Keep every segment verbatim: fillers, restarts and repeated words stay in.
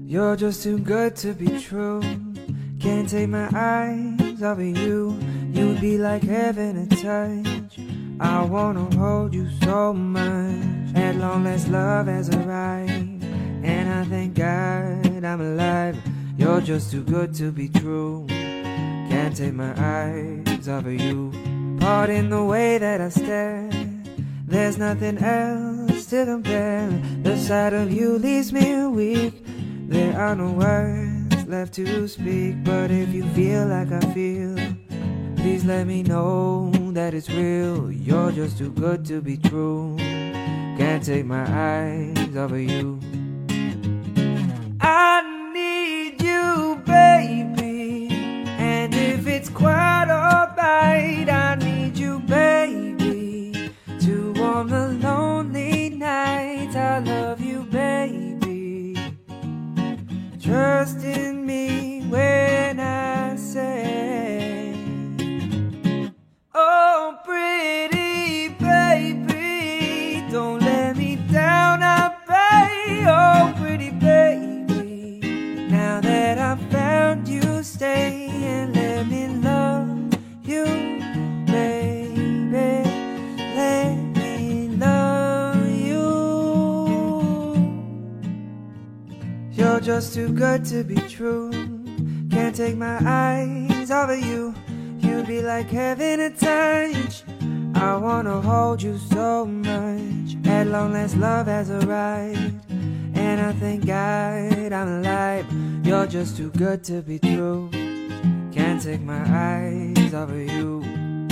You're just too good to be true. Can't take my eyes off of you. You'd be like heaven to touch. I wanna hold you so much. At long last love has arrived, and I thank God I'm alive. You're just too good to be true. Can't take my eyes off of you. Pardon the way that I stare. There's nothing else to compare. The sight of you leaves me weak. There are no words left to speak. But if you feel like I feel, please let me know that it's real. You're just too good to be true. Can't take my eyes off of you. I need you, baby, and if it's quite alright, I need you, baby, to warm the lonely nights. I love you, baby. Trust in me when I say, oh, pretty baby, don't let me down, I pray. Oh, pretty baby, now that I found you, stay and let me love you, baby. Let me love you. You're just too good to be true. Can't take my eyes off of you. You'd be like heaven to touch. I wanna hold you so much. At long last love has arrived, and I thank God I'm alive. You're just too good to be true. Can't take my eyes off of you.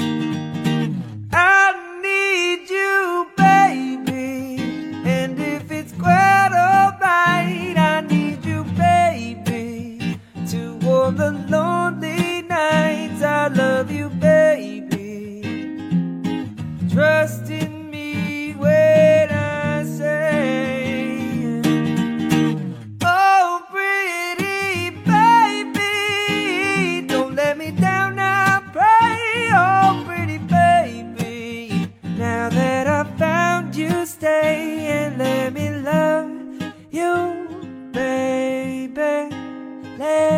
I need you, baby, and if it's quite alright, I need you, baby, to warm the lonely nights. I love you, baby. Trust in me when I say, oh, pretty baby, don't let me down, I pray. Oh, pretty baby, now that I found you, stay and let me love you, baby. Let